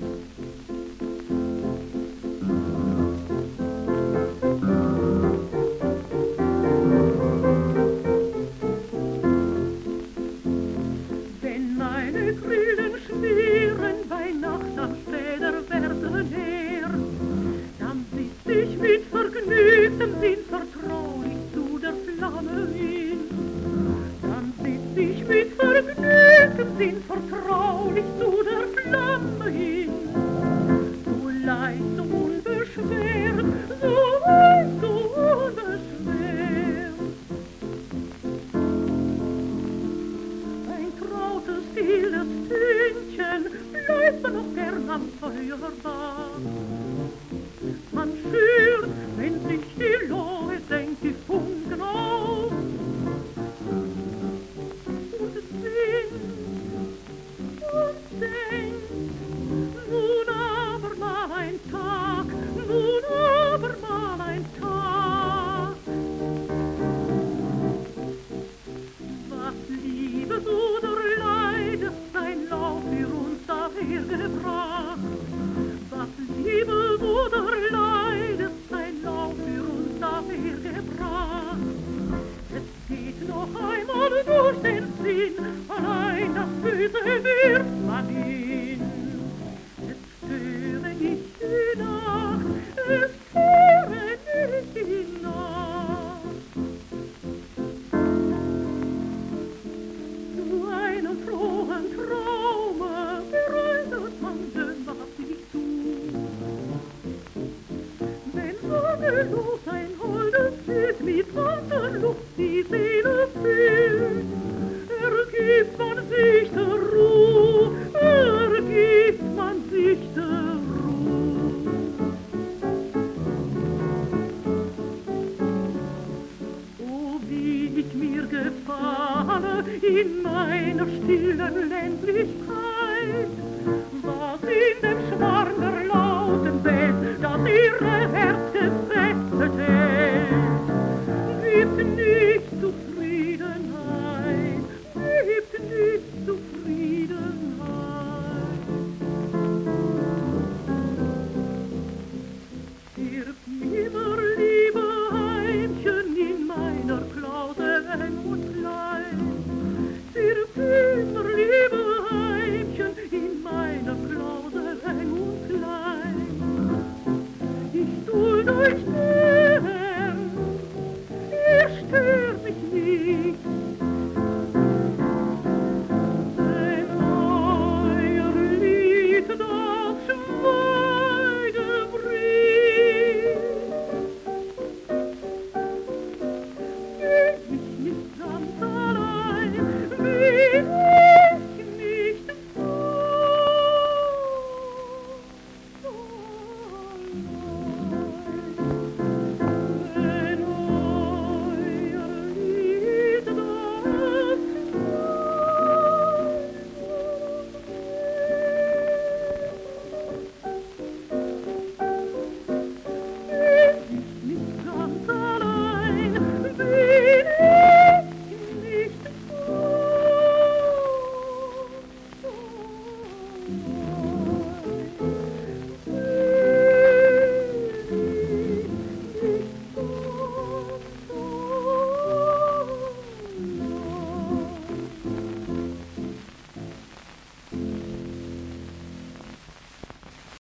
Wenn meine Grillen schmieren bei Nacht am Städerwerden her, dann sitz ich mit vergnügtem Sinn vertraulich zu der Flamme hin. Dann sitz ich mit vergnügtem Sinn vertraulich zu der Flamme hin. So leicht, so unbeschwert, so leicht, so unbeschwert. Ein trautes, stilles Stündchen bleibt man noch gern am Feuer da. Man schürt, wenn sich die Lohe senkt, die Funken auf und singt und denkt, nun aber mal ein Tag, nun aber mal ein Tag. Was Liebes oder Leides sein Lauf für uns dahergebracht, was Liebes oder Leides sein Lauf für uns dahergebracht. Es geht noch einmal durch den Sinn, allein das Böse wirft man hin. Es störe nicht die Nacht, es störe nicht die Nacht. Zu einem frohen Traume bereitet man gewaltig zu. Wenn Sonne, Luft